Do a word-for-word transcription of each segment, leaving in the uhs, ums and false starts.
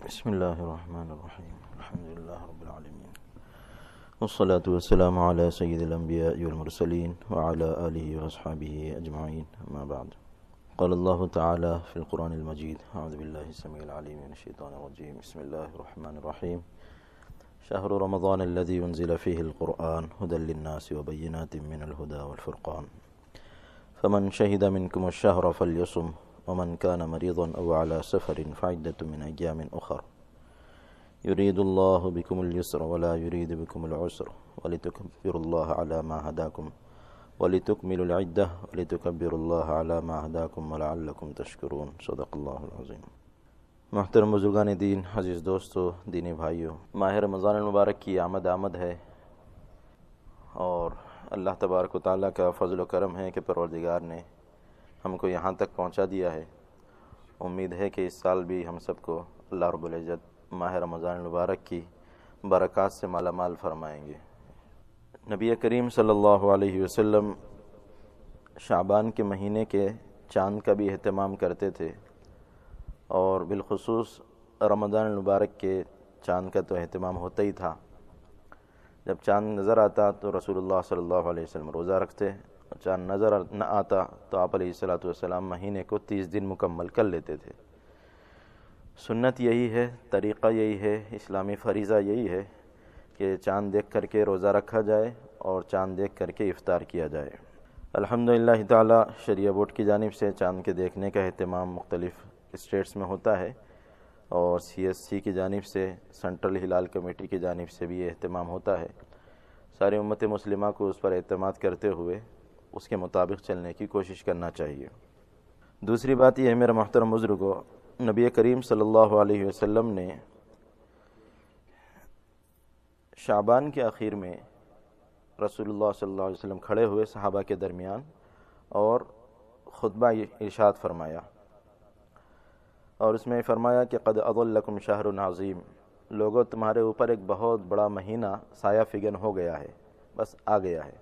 بسم الله الرحمن الرحيم الحمد لله رب العالمين والصلاة والسلام على سيد الأنبياء والمرسلين وعلى آله وأصحابه أجمعين أما بعد قال الله تعالى في القرآن المجيد أعوذ بالله السميع العليم من الشيطان الرجيم بسم الله الرحمن الرحيم شهر رمضان الذي أنزل فيه القرآن هدى للناس وبينات من الهدى والفرقان فمن شهد منكم الشهر فليصم ومن كان مريضا أو على سفر فعدة من أيام أخر يريد الله بكم اليسر ولا يريد بكم العسر ولتكبروا الله على ما هداكم ولتكملوا العدة ولتكبروا الله على ما هداكم ولعلكم تشكرون صدق الله العظيم۔ محترم بزرگان دین، عزیز دوستو، دینی بھائیو، ماہ رمضان المبارک کی آمد آمد ہے اور اللہ تبارک و تعالیٰ کا فضل و کرم ہے کہ پروردگار نے ہم کو یہاں تک پہنچا دیا ہے۔ امید ہے کہ اس سال بھی ہم سب کو اللہ رب العزت ماہ رمضان المبارک کی برکات سے مالا مال فرمائیں گے۔ نبی کریم صلی اللہ علیہ وسلم شعبان کے مہینے کے چاند کا بھی اہتمام کرتے تھے اور بالخصوص رمضان المبارک کے چاند کا تو اہتمام ہوتا ہی تھا۔ جب چاند نظر آتا تو رسول اللہ صلی اللہ علیہ وسلم روزہ رکھتے، چاند نظر نہ آتا تو آپ علیہ الصلوۃ والسلام مہینے کو تیس دن مکمل کر لیتے تھے۔ سنت یہی ہے، طریقہ یہی ہے، اسلامی فریضہ یہی ہے کہ چاند دیکھ کر کے روزہ رکھا جائے اور چاند دیکھ کر کے افطار کیا جائے۔ الحمدللہ تعالی شریعہ بورڈ کی جانب سے چاند کے دیکھنے کا اہتمام مختلف اسٹیٹس میں ہوتا ہے اور سی ایس سی کی جانب سے، سینٹرل ہلال کمیٹی کی جانب سے بھی یہ اہتمام ہوتا ہے۔ ساری امت مسلمہ کو اس پر اعتماد کرتے ہوئے اس کے مطابق چلنے کی کوشش کرنا چاہیے۔ دوسری بات یہ ہے میرے محترم بزرگوں، نبی کریم صلی اللہ علیہ وسلم نے شعبان کے آخر میں رسول اللہ صلی اللہ علیہ وسلم کھڑے ہوئے صحابہ کے درمیان اور خطبہ ارشاد فرمایا اور اس میں فرمایا کہ قد اضلکم شہر عظیم، لوگوں تمہارے اوپر ایک بہت بڑا مہینہ سایہ فگن ہو گیا ہے، بس آ گیا ہے۔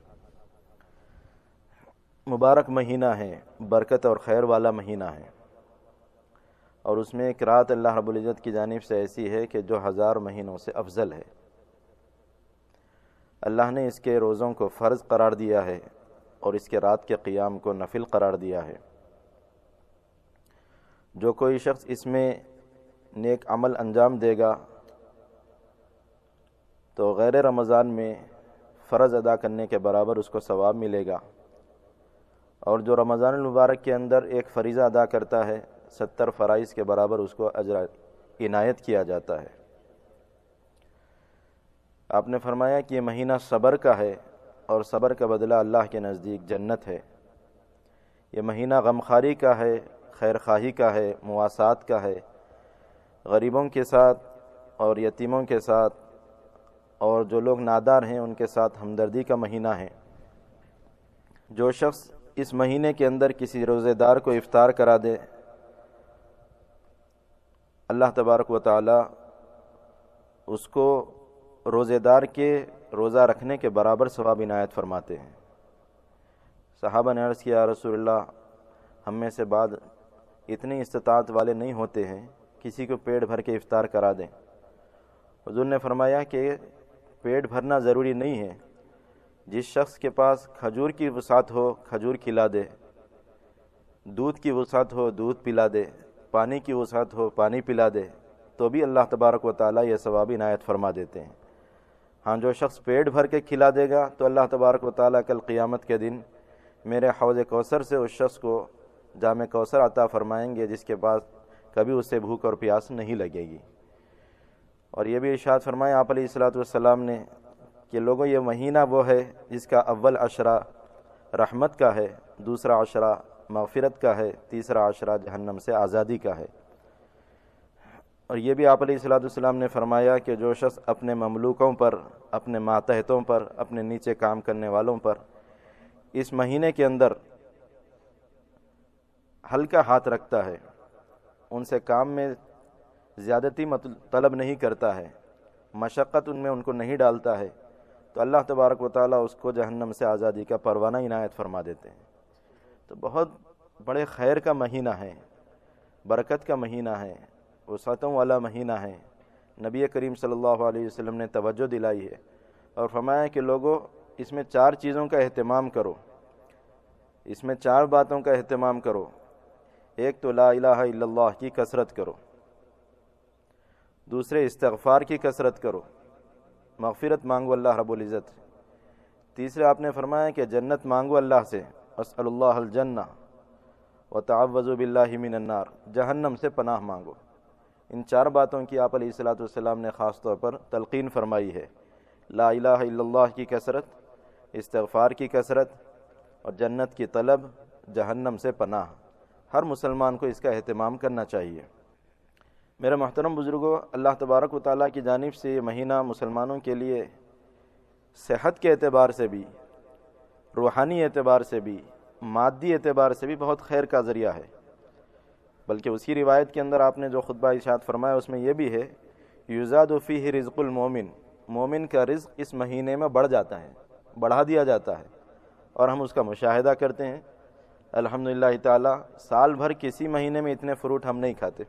مبارک مہینہ ہے، برکت اور خیر والا مہینہ ہے، اور اس میں ایک رات اللہ رب العزت کی جانب سے ایسی ہے کہ جو ہزار مہینوں سے افضل ہے۔ اللہ نے اس کے روزوں کو فرض قرار دیا ہے اور اس کے رات کے قیام کو نفل قرار دیا ہے۔ جو کوئی شخص اس میں نیک عمل انجام دے گا تو غیر رمضان میں فرض ادا کرنے کے برابر اس کو ثواب ملے گا، اور جو رمضان المبارک کے اندر ایک فریضہ ادا کرتا ہے ستر فرائض کے برابر اس کو اجر عنایت کیا جاتا ہے۔ آپ نے فرمایا کہ یہ مہینہ صبر کا ہے اور صبر کا بدلہ اللہ کے نزدیک جنت ہے۔ یہ مہینہ غمخواری کا ہے، خیر خواہی کا ہے، مواسات کا ہے، غریبوں کے ساتھ اور یتیموں کے ساتھ اور جو لوگ نادار ہیں ان کے ساتھ ہمدردی کا مہینہ ہے۔ جو شخص اس مہینے کے اندر کسی روزے دار کو افطار کرا دے، اللہ تبارک و تعالی اس کو روزے دار کے روزہ رکھنے کے برابر ثواب عنایت فرماتے ہیں۔ صحابہ نے عرض کیا، رسول اللہ ہم میں سے بعض اتنی استطاعت والے نہیں ہوتے ہیں، کسی کو پیٹ بھر کے افطار کرا دیں۔ حضور نے فرمایا کہ پیٹ بھرنا ضروری نہیں ہے، جس شخص کے پاس کھجور کی وسعت ہو کھجور کھلا دے، دودھ کی وسعت ہو دودھ پلا دے، پانی کی وسعت ہو پانی پلا دے، تو بھی اللہ تبارک و تعالیٰ یہ ثواب عنایت فرما دیتے ہیں۔ ہاں جو شخص پیٹ بھر کے کھلا دے گا تو اللہ تبارک و تعالیٰ کل قیامت کے دن میرے حوض کوثر سے اس شخص کو جام کوثر عطا فرمائیں گے جس کے پاس کبھی اسے بھوک اور پیاس نہیں لگے گی۔ اور یہ بھی ارشاد فرمایا آپ علیہ الصلوۃ والسلام نے کہ لوگوں یہ مہینہ وہ ہے جس کا اول عشرہ رحمت کا ہے، دوسرا عشرہ مغفرت کا ہے، تیسرا عشرہ جہنم سے آزادی کا ہے۔ اور یہ بھی آپ علیہ الصلوۃ والسلام نے فرمایا کہ جو شخص اپنے مملوکوں پر، اپنے ماتحتوں پر، اپنے نیچے کام کرنے والوں پر اس مہینے کے اندر ہلکا ہاتھ رکھتا ہے، ان سے کام میں زیادتی طلب نہیں کرتا ہے، مشقت ان میں ان کو نہیں ڈالتا ہے، تو اللہ تبارک و تعالیٰ اس کو جہنم سے آزادی کا پروانہ عنایت فرما دیتے ہیں۔ تو بہت بڑے خیر کا مہینہ ہے، برکت کا مہینہ ہے، وسعتوں والا مہینہ ہے، نبی کریم صلی اللہ علیہ وسلم نے توجہ دلائی ہے اور فرمایا کہ لوگوں اس میں چار چیزوں کا اہتمام کرو، اس میں چار باتوں کا اہتمام کرو۔ ایک تو لا الہ الا اللہ کی کثرت کرو، دوسرے استغفار کی کثرت کرو، مغفرت مانگو اللہ رب العزت، تیسرے آپ نے فرمایا کہ جنت مانگو اللہ سے، اسأل اللہ الجنہ وتعوذوا باللہ من النار، جہنم سے پناہ مانگو۔ ان چار باتوں کی آپ علیہ الصلوۃ والسلام نے خاص طور پر تلقین فرمائی ہے، لا الہ الا اللہ کی کثرت، استغفار کی کثرت اور جنت کی طلب، جہنم سے پناہ۔ ہر مسلمان کو اس کا اہتمام کرنا چاہیے۔ میرے محترم بزرگوں، اللہ تبارک و تعالیٰ کی جانب سے یہ مہینہ مسلمانوں کے لیے صحت کے اعتبار سے بھی، روحانی اعتبار سے بھی، مادی اعتبار سے بھی بہت خیر کا ذریعہ ہے۔ بلکہ اسی روایت کے اندر آپ نے جو خطبہ ارشاد فرمایا اس میں یہ بھی ہے، یزاد فیہ رزق المومن، مومن کا رزق اس مہینے میں بڑھ جاتا ہے، بڑھا دیا جاتا ہے، اور ہم اس کا مشاہدہ کرتے ہیں۔ الحمدللہ تعالیٰ سال بھر کسی مہینے میں اتنے فروٹ ہم نہیں کھاتے،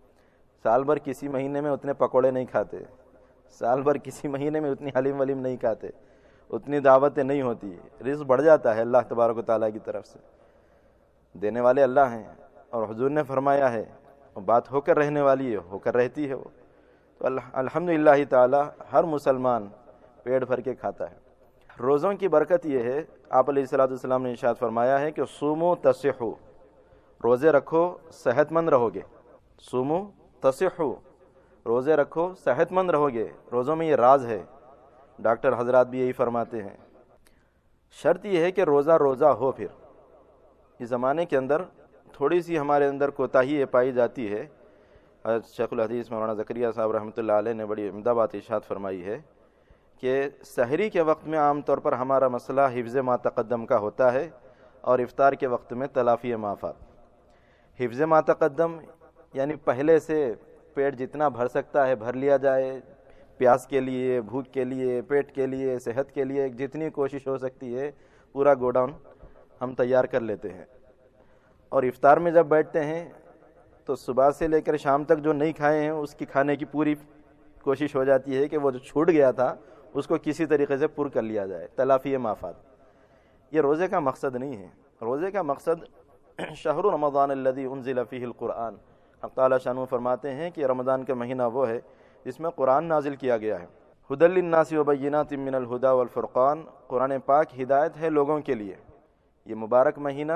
سال بھر کسی مہینے میں اتنے پکوڑے نہیں کھاتے، سال بھر کسی مہینے میں اتنی حلیم ولیم نہیں کھاتے، اتنی دعوتیں نہیں ہوتی، رزق بڑھ جاتا ہے اللہ تبارک و تعالیٰ کی طرف سے۔ دینے والے اللہ ہیں، اور حضور نے فرمایا ہے بات ہو کر رہنے والی ہے، ہو کر رہتی ہے وہ۔ تو الحمدللہ تعالی ہر مسلمان پیٹ بھر کے کھاتا ہے۔ روزوں کی برکت یہ ہے، آپ علیہ الصلوۃ والسلام نے ارشاد فرمایا ہے کہ صوموا تصحوا، روزے رکھو صحت مند رہو گے، صوموا تصحوا، روزے رکھو صحت مند رہو گے۔ روزوں میں یہ راز ہے، ڈاکٹر حضرات بھی یہی فرماتے ہیں۔ شرط یہ ہے کہ روزہ روزہ ہو۔ پھر اس زمانے کے اندر تھوڑی سی ہمارے اندر کوتاہی یہ پائی جاتی ہے۔ شیخ الحدیث مولانا زکریا صاحب رحمۃ اللہ علیہ نے بڑی عمدہ بات ارشاد فرمائی ہے کہ سحری کے وقت میں عام طور پر ہمارا مسئلہ حفظ ما تقدم کا ہوتا ہے، اور افطار کے وقت میں تلافی ما فات۔ حفظ ما تقدم یعنی پہلے سے پیٹ جتنا بھر سکتا ہے بھر لیا جائے، پیاس کے لیے، بھوک کے لیے، پیٹ کے لیے، صحت کے لیے جتنی کوشش ہو سکتی ہے پورا گوڈاؤن ہم تیار کر لیتے ہیں، اور افطار میں جب بیٹھتے ہیں تو صبح سے لے کر شام تک جو نہیں کھائے ہیں اس کی کھانے کی پوری کوشش ہو جاتی ہے کہ وہ جو چھوٹ گیا تھا اس کو کسی طریقے سے پر کر لیا جائے، تلافی ما فات۔ یہ روزے کا مقصد نہیں ہے۔ روزے کا مقصد شہر رمضان الذی انزل فیہ القرآن، حق تعالی شانہ فرماتے ہیں کہ رمضان کا مہینہ وہ ہے جس میں قرآن نازل کیا گیا ہے۔ ھدی للناس وبینات من الھدی والفرقان، قرآن پاک ہدایت ہے لوگوں کے لیے۔ یہ مبارک مہینہ،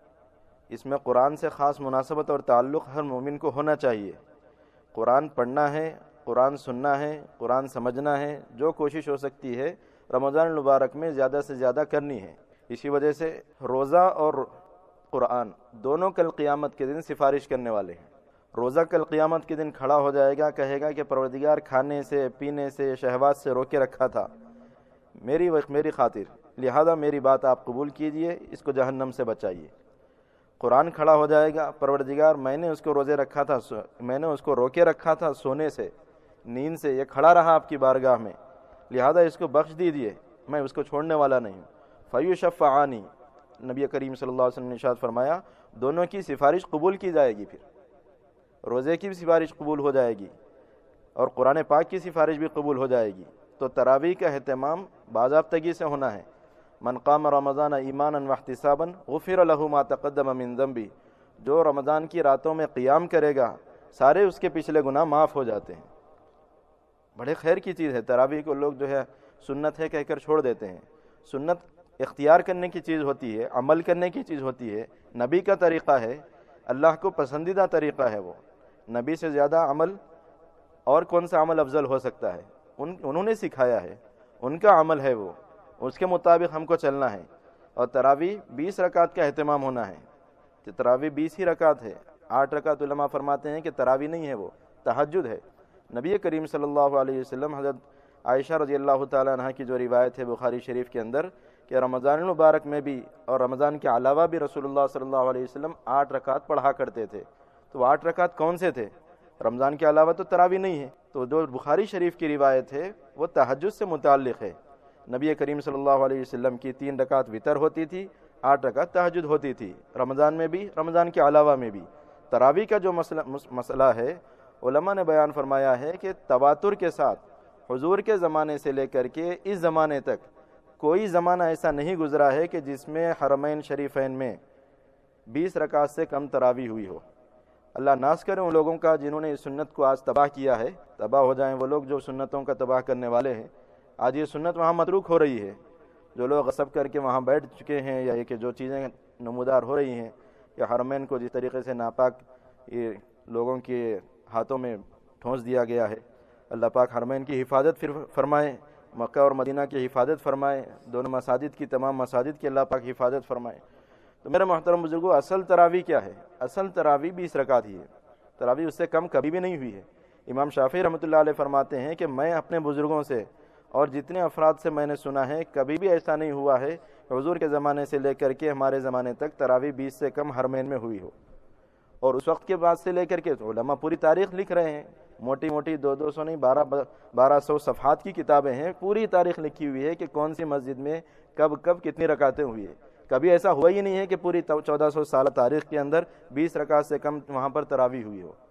اس میں قرآن سے خاص مناسبت اور تعلق ہر مومن کو ہونا چاہیے۔ قرآن پڑھنا ہے، قرآن سننا ہے، قرآن سمجھنا ہے، جو کوشش ہو سکتی ہے رمضان المبارک میں زیادہ سے زیادہ کرنی ہے۔ اسی وجہ سے روزہ اور قرآن دونوں کل قیامت کے دن سفارش کرنے والے ہیں۔ روزہ کل قیامت کے دن کھڑا ہو جائے گا، کہے گا کہ پروردگار کھانے سے، پینے سے، شہوات سے روکے رکھا تھا میری وقت میری خاطر، لہذا میری بات آپ قبول کیجئے، اس کو جہنم سے بچائیے۔ قرآن کھڑا ہو جائے گا، پروردگار میں نے اس کو روزے رکھا تھا، میں نے اس کو روکے رکھا تھا سونے سے، نیند سے، یہ کھڑا رہا آپ کی بارگاہ میں، لہذا اس کو بخش دیجئے، میں اس کو چھوڑنے والا نہیں ہوں۔ فیشفعانی، نبی کریم صلی اللہ علیہ وسلم نے ارشاد فرمایا دونوں کی سفارش قبول کی جائے گی، پھر روزے کی بھی سفارش قبول ہو جائے گی اور قرآن پاک کی سفارش بھی قبول ہو جائے گی۔ تو تراویح کا اہتمام باضابطگی سے ہونا ہے۔ من قام رمضان ایمانا واحتسابا غفر له ما تقدم من ذنبه، جو رمضان کی راتوں میں قیام کرے گا سارے اس کے پچھلے گناہ معاف ہو جاتے ہیں۔ بڑے خیر کی چیز ہے۔ تراویح کو لوگ جو ہے سنت ہے کہہ کر چھوڑ دیتے ہیں۔ سنت اختیار کرنے کی چیز ہوتی ہے، عمل کرنے کی چیز ہوتی ہے، نبی کا طریقہ ہے، اللہ کو پسندیدہ طریقہ ہے۔ وہ نبی سے زیادہ عمل اور کون سا عمل افضل ہو سکتا ہے؟ ان انہوں نے سکھایا ہے، ان کا عمل ہے وہ، اس کے مطابق ہم کو چلنا ہے۔ اور تراویح بیس رکعت کا اہتمام ہونا ہے، کہ تراویح بیس ہی رکعت ہے۔ آٹھ رکعت علماء فرماتے ہیں کہ تراویح نہیں ہے، وہ تہجد ہے۔ نبی کریم صلی اللہ علیہ وسلم، حضرت عائشہ رضی اللہ تعالیٰ عنہ کی جو روایت ہے بخاری شریف کے اندر، کہ رمضان المبارک میں بھی اور رمضان کے علاوہ بھی رسول اللہ صلی اللہ علیہ وسلم آٹھ رکعت پڑھا کرتے تھے۔ تو وہ آٹھ رکعت کون سے تھے؟ رمضان کے علاوہ تو تراویح نہیں ہے۔ تو جو بخاری شریف کی روایت ہے وہ تہجد سے متعلق ہے۔ نبی کریم صلی اللہ علیہ وسلم کی تین رکعت وتر ہوتی تھی، آٹھ رکعت تہجد ہوتی تھی، رمضان میں بھی، رمضان کے علاوہ میں بھی۔ تراویح کا جو مسئلہ مسئلہ ہے علماء نے بیان فرمایا ہے کہ تواتر کے ساتھ حضور کے زمانے سے لے کر کے اس زمانے تک کوئی زمانہ ایسا نہیں گزرا ہے کہ جس میں حرمین شریفین میں بیس رکعت سے کم تراویح ہوئی ہو۔ اللہ ناس کرے ان لوگوں کا جنہوں نے اس سنت کو آج تباہ کیا ہے، تباہ ہو جائیں وہ لوگ جو سنتوں کا تباہ کرنے والے ہیں۔ آج یہ سنت وہاں متروک ہو رہی ہے، جو لوگ غصب کر کے وہاں بیٹھ چکے ہیں، یا یہ کہ جو چیزیں نمودار ہو رہی ہیں کہ حرمین کو جس طریقے سے ناپاک یہ لوگوں کے ہاتھوں میں ٹھونس دیا گیا ہے۔ اللہ پاک حرمین کی حفاظت فرمائے، مکہ اور مدینہ کی حفاظت فرمائے، دونوں مساجد کی تمام مساجد کی اللہ پاک حفاظت فرمائے۔ تو میرے محترم بزرگوں، اصل تراویح کیا ہے؟ اصل تراویح بیس رکعت ہی ہے، تراویح اس سے کم کبھی بھی نہیں ہوئی ہے۔ امام شافعی رحمۃ اللہ علیہ فرماتے ہیں کہ میں اپنے بزرگوں سے اور جتنے افراد سے میں نے سنا ہے، کبھی بھی ایسا نہیں ہوا ہے کہ حضور کے زمانے سے لے کر کے ہمارے زمانے تک تراویح بیس سے کم حرمین میں ہوئی ہو۔ اور اس وقت کے بعد سے لے کر کے علماء پوری تاریخ لکھ رہے ہیں، موٹی موٹی دو دو سو نہیں بارہ بارہ سو صفحات کی کتابیں ہیں، پوری تاریخ لکھی ہوئی ہے کہ کون سی مسجد میں کب کب کتنی رکعتیں ہوئی ہے۔ کبھی ایسا ہوا ہی نہیں ہے کہ پوری چودہ سو سالہ تاریخ کے اندر بیس رکعت سے کم وہاں پر تراویح ہوئی ہو۔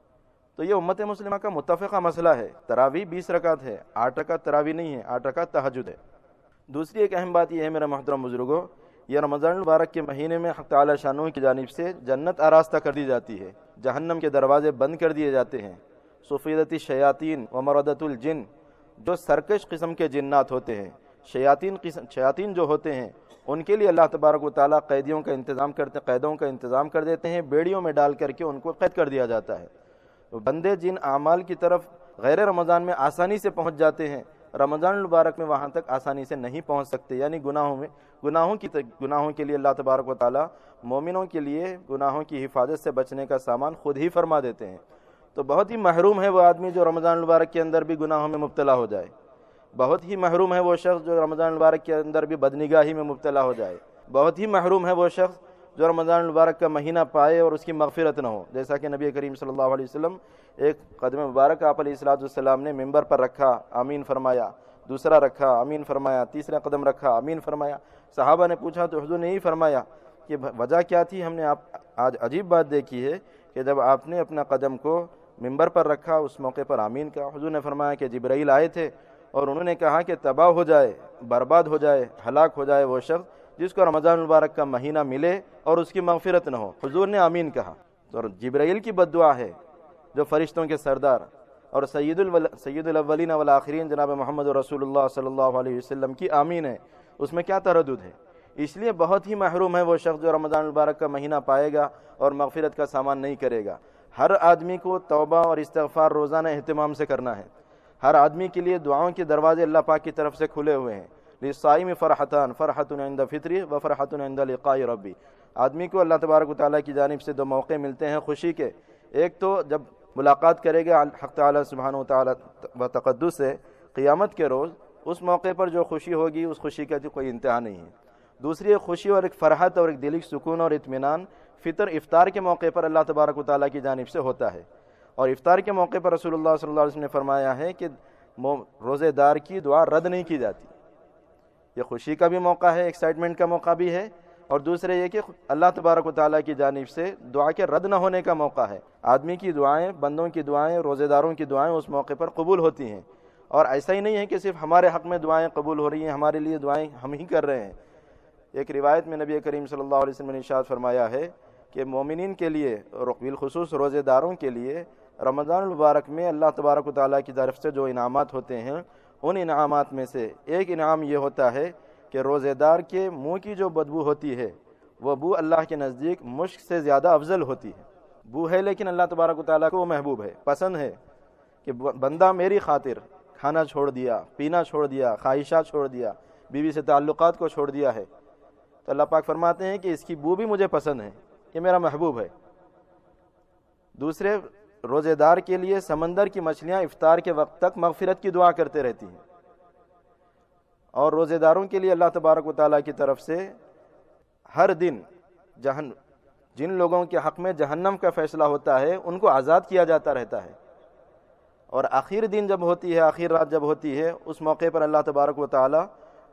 تو یہ امت مسلمہ کا متفقہ مسئلہ ہے، تراویح بیس رکعت ہے، آٹھ رکعت تراویح نہیں ہے، آٹھ رکعت تہجد ہے۔ دوسری ایک اہم بات یہ ہے میرے محترم بزرگوں، یہ رمضان المبارک کے مہینے میں حق تعالی شانہ کی جانب سے جنت آراستہ کر دی جاتی ہے، جہنم کے دروازے بند کر دیے جاتے ہیں۔ صفیدت الشیاطین و مردت الجن، جو سرکش قسم کے جنات ہوتے ہیں، شیاطین قسم شیاطین جو ہوتے ہیں، ان کے لیے اللہ تبارک و تعالیٰ قیدیوں کا انتظام کرتے قیدوں کا انتظام کر دیتے ہیں، بیڑیوں میں ڈال کر کے ان کو قید کر دیا جاتا ہے۔ بندے جن اعمال کی طرف غیر رمضان میں آسانی سے پہنچ جاتے ہیں، رمضان المبارک میں وہاں تک آسانی سے نہیں پہنچ سکتے، یعنی گناہوں میں گناہوں کی گناہوں کے لیے اللہ تبارک و تعالیٰ مومنوں کے لیے گناہوں کی حفاظت سے بچنے کا سامان خود ہی فرما دیتے ہیں۔ تو بہت ہی محروم ہے وہ آدمی جو رمضان المبارک کے اندر بھی گناہوں میں مبتلا ہو جائے، بہت ہی محروم ہے وہ شخص جو رمضان المبارک کے اندر بھی بدنگاہی میں مبتلا ہو جائے، بہت ہی محروم ہے وہ شخص جو رمضان المبارک کا مہینہ پائے اور اس کی مغفرت نہ ہو۔ جیسا کہ نبی کریم صلی اللہ علیہ وسلم ایک قدم مبارک آپ علیہ الصلوۃ والسلام نے ممبر پر رکھا، آمین فرمایا، دوسرا رکھا، آمین فرمایا، تیسرا قدم رکھا، آمین فرمایا۔ صحابہ نے پوچھا تو حضور نے یہی فرمایا کہ وجہ کیا تھی؟ ہم نے آپ آج عجیب بات دیکھی ہے کہ جب آپ نے اپنا قدم کو ممبر پر رکھا اس موقع پر آمین کہا۔ حضور نے فرمایا کہ جبرائیل آئے تھے اور انہوں نے کہا کہ تباہ ہو جائے، برباد ہو جائے، ہلاک ہو جائے وہ شخص جس کو رمضان المبارک کا مہینہ ملے اور اس کی مغفرت نہ ہو۔ حضور نے آمین کہا۔ اور جبرائیل کی بد دعا ہے جو فرشتوں کے سردار اور سید الول سید الاولین والآخرین جناب محمد رسول اللہ صلی اللہ علیہ وسلم کی آمین ہے، اس میں کیا تردد ہے؟ اس لیے بہت ہی محروم ہے وہ شخص جو رمضان المبارک کا مہینہ پائے گا اور مغفرت کا سامان نہیں کرے گا۔ ہر آدمی کو توبہ اور استغفار روزانہ اہتمام سے کرنا ہے۔ ہر آدمی کے لیے دعاؤں کے دروازے اللہ پاک کی طرف سے کھلے ہوئے ہیں۔ للصائم فرحتان، فرحۃ عند فطری و فرحۃ عند لقاء ربی۔ آدمی کو اللہ تبارک و تعالیٰ کی جانب سے دو موقع ملتے ہیں خوشی کے، ایک تو جب ملاقات کرے گا حق تعالیٰ سبحانہ و تعالیٰ و تقدس سے قیامت کے روز، اس موقع پر جو خوشی ہوگی اس خوشی کا کوئی انتہا نہیں ہے۔ دوسری ایک خوشی اور ایک فرحت اور ایک دلی سکون اور اطمینان فطر افطار کے موقع پر اللہ تبارک و تعالیٰ کی جانب سے ہوتا ہے۔ اور افطار کے موقع پر رسول اللہ صلی اللہ علیہ وسلم نے فرمایا ہے کہ روزے دار کی دعا رد نہیں کی جاتی۔ یہ خوشی کا بھی موقع ہے، ایکسائٹمنٹ کا موقع بھی ہے، اور دوسرے یہ کہ اللہ تبارک و تعالیٰ کی جانب سے دعا کے رد نہ ہونے کا موقع ہے۔ آدمی کی دعائیں، بندوں کی دعائیں، روزے داروں کی دعائیں اس موقع پر قبول ہوتی ہیں۔ اور ایسا ہی نہیں ہے کہ صرف ہمارے حق میں دعائیں قبول ہو رہی ہیں، ہمارے لیے دعائیں ہم ہی کر رہے ہیں۔ ایک روایت میں نبی کریم صلی اللہ علیہ وسلم نے ارشاد فرمایا ہے کہ مومنین کے لیے اور بالخصوص روزے داروں کے لیے رمضان المبارک میں اللہ تبارک و تعالیٰ کی طرف سے جو انعامات ہوتے ہیں، ان انعامات میں سے ایک انعام یہ ہوتا ہے کہ روزے دار کے منہ کی جو بدبو ہوتی ہے وہ بو اللہ کے نزدیک مشک سے زیادہ افضل ہوتی ہے۔ بو ہے لیکن اللہ تبارک و تعالیٰ کو وہ محبوب ہے، پسند ہے کہ بندہ میری خاطر کھانا چھوڑ دیا، پینا چھوڑ دیا، خواہشات چھوڑ دیا، بیوی سے تعلقات کو چھوڑ دیا ہے، تو اللہ پاک فرماتے ہیں کہ اس کی بو بھی مجھے پسند ہے، یہ میرا محبوب ہے۔ دوسرے، روزے دار کے لیے سمندر کی مچھلیاں افطار کے وقت تک مغفرت کی دعا کرتے رہتی ہیں، اور روزے داروں کے لیے اللہ تبارک و تعالیٰ کی طرف سے ہر دن جہن جن لوگوں کے حق میں جہنم کا فیصلہ ہوتا ہے ان کو آزاد کیا جاتا رہتا ہے۔ اور آخر دن جب ہوتی ہے، آخر رات جب ہوتی ہے، اس موقع پر اللہ تبارک و تعالیٰ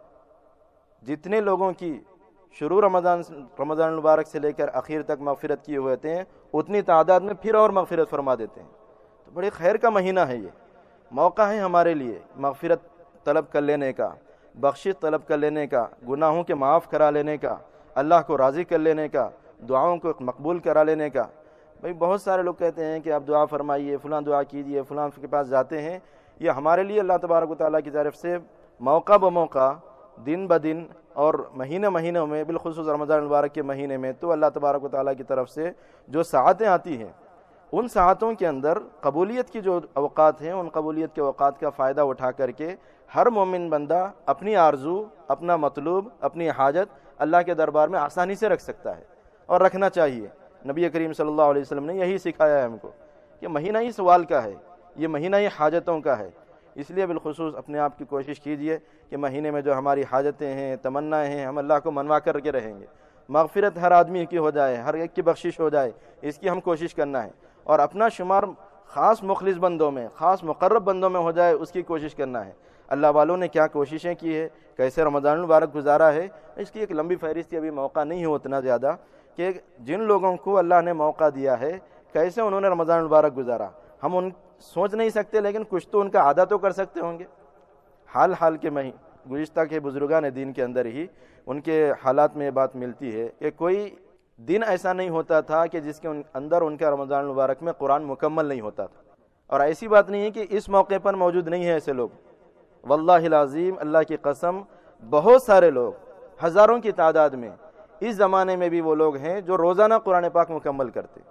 جتنے لوگوں کی شروع رمضان رمضان المبارک سے لے کر اخیر تک مغفرت کیے ہوئے تھے اتنی تعداد میں پھر اور مغفرت فرما دیتے ہیں۔ تو بڑے خیر کا مہینہ ہے، یہ موقع ہے ہمارے لیے مغفرت طلب کر لینے کا، بخشش طلب کر لینے کا، گناہوں کے معاف کرا لینے کا، اللہ کو راضی کر لینے کا، دعاؤں کو مقبول کرا لینے کا۔ بھئی بہت سارے لوگ کہتے ہیں کہ آپ دعا فرمائیے، فلاں دعا کیجئے، فلاں کے پاس جاتے ہیں۔ یہ ہمارے لیے اللہ تبارک و تعالیٰ کی طرف سے موقع بموقع، دن بدن اور مہینے مہینوں میں، بالخصوص رمضان المبارک کے مہینے میں تو اللہ تبارک و تعالیٰ کی طرف سے جو ساعتیں آتی ہیں، ان ساعتوں کے اندر قبولیت کی جو اوقات ہیں، ان قبولیت کے اوقات کا فائدہ اٹھا کر کے ہر مومن بندہ اپنی آرزو، اپنا مطلوب، اپنی حاجت اللہ کے دربار میں آسانی سے رکھ سکتا ہے، اور رکھنا چاہیے۔ نبی کریم صلی اللہ علیہ وسلم نے یہی سکھایا ہے ہم کو کہ مہینہ ہی سوال کا ہے، یہ مہینہ ہی حاجتوں کا ہے۔ اس لیے بالخصوص اپنے آپ کی کوشش کیجئے کہ مہینے میں جو ہماری حاجتیں ہیں، تمنائیں ہیں، ہم اللہ کو منوا کر کے رہیں گے۔ مغفرت ہر آدمی کی ہو جائے، ہر ایک کی بخشش ہو جائے، اس کی ہم کوشش کرنا ہے، اور اپنا شمار خاص مخلص بندوں میں، خاص مقرب بندوں میں ہو جائے، اس کی کوشش کرنا ہے۔ اللہ والوں نے کیا کوششیں کی ہے، کیسے رمضان المبارک گزارا ہے، اس کی ایک لمبی فہرست، ابھی موقع نہیں ہے اتنا زیادہ کہ جن لوگوں کو اللہ نے موقع دیا ہے کیسے انہوں نے رمضان المبارک گزارا ہم ان سوچ نہیں سکتے، لیکن کچھ تو ان کا عادہ تو کر سکتے ہوں گے۔ حال حال کے مہی گزشتہ کے بزرگان دین کے اندر ہی ان کے حالات میں یہ بات ملتی ہے کہ کوئی دن ایسا نہیں ہوتا تھا کہ جس کے اندر ان کا رمضان المبارک میں قرآن مکمل نہیں ہوتا تھا۔ اور ایسی بات نہیں ہے کہ اس موقع پر موجود نہیں ہے ایسے لوگ، واللہ العظیم، اللہ کی قسم، بہت سارے لوگ، ہزاروں کی تعداد میں اس زمانے میں بھی وہ لوگ ہیں جو روزانہ قرآن پاک مکمل کرتے۔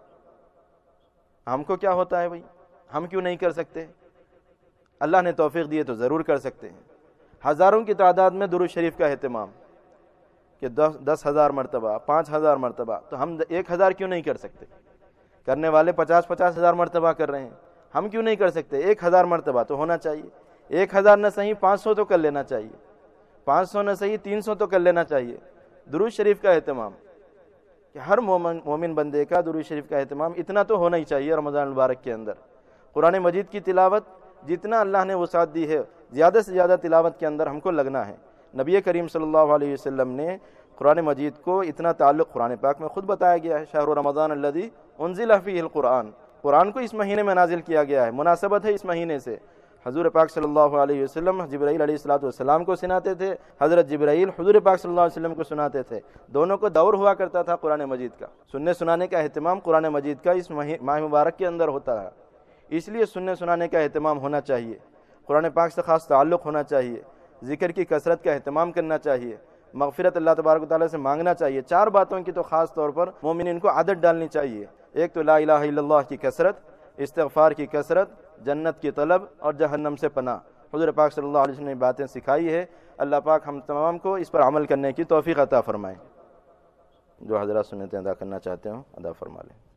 ہم کو کیا ہوتا ہے بھائی، ہم کیوں نہیں کر سکتے؟ اللہ نے توفیق دی ہے تو ضرور کر سکتے ہیں۔ ہزاروں کی تعداد میں درود شریف کا اہتمام کہ دس دس ہزار مرتبہ، پانچ ہزار مرتبہ، تو ہم ایک ہزار کیوں نہیں کر سکتے؟ کرنے والے پچاس پچاس ہزار مرتبہ کر رہے ہیں، ہم کیوں نہیں کر سکتے؟ ایک ہزار مرتبہ تو ہونا چاہیے، ایک ہزار نہ صحیح پانچ سو تو کر لینا چاہیے، پانچ سو نہ صحیح تین سو تو کر لینا چاہیے۔ درود شریف کا اہتمام کہ ہر مومن مومن بندے کا درود شریف کا اہتمام اتنا تو ہونا ہی چاہیے رمضان المبارک کے اندر۔ قرآن مجید کی تلاوت جتنا اللہ نے وسعت دی ہے، زیادہ سے زیادہ تلاوت کے اندر ہم کو لگنا ہے۔ نبی کریم صلی اللہ علیہ وسلم نے قرآن مجید کو اتنا تعلق قرآن پاک میں خود بتایا گیا ہے، شہر رمضان الذی انزل فیہ القرآن، قرآن کو اس مہینے میں نازل کیا گیا ہے، مناسبت ہے اس مہینے سے۔ حضور پاک صلی اللہ علیہ وسلم جبرائیل علیہ الصلوۃ والسلام کو سناتے تھے، حضرت جبرائیل حضور پاک صلی اللہ علیہ وسلم کو سناتے تھے، دونوں کو دور ہوا کرتا تھا قرآن مجید کا۔ سننے سنانے کا اہتمام قرآن مجید کا اس ماہ مبارک کے اندر ہوتا ہے، اس لیے سننے سنانے کا اہتمام ہونا چاہیے، قرآن پاک سے خاص تعلق ہونا چاہیے، ذکر کی کثرت کا اہتمام کرنا چاہیے، مغفرت اللہ تبارک و تعالیٰ سے مانگنا چاہیے۔ چار باتوں کی تو خاص طور پر مومنین کو عادت ڈالنی چاہیے، ایک تو لا الہ الا اللہ کی کثرت، استغفار کی کثرت، جنت کی طلب اور جہنم سے پناہ۔ حضور پاک صلی اللہ علیہ وسلم نے باتیں سکھائی ہے، اللہ پاک ہم تمام کو اس پر عمل کرنے کی توفیق عطا فرمائے۔ جو حضرات سنتیں ادا کرنا چاہتے ہوں ادا فرما لیں۔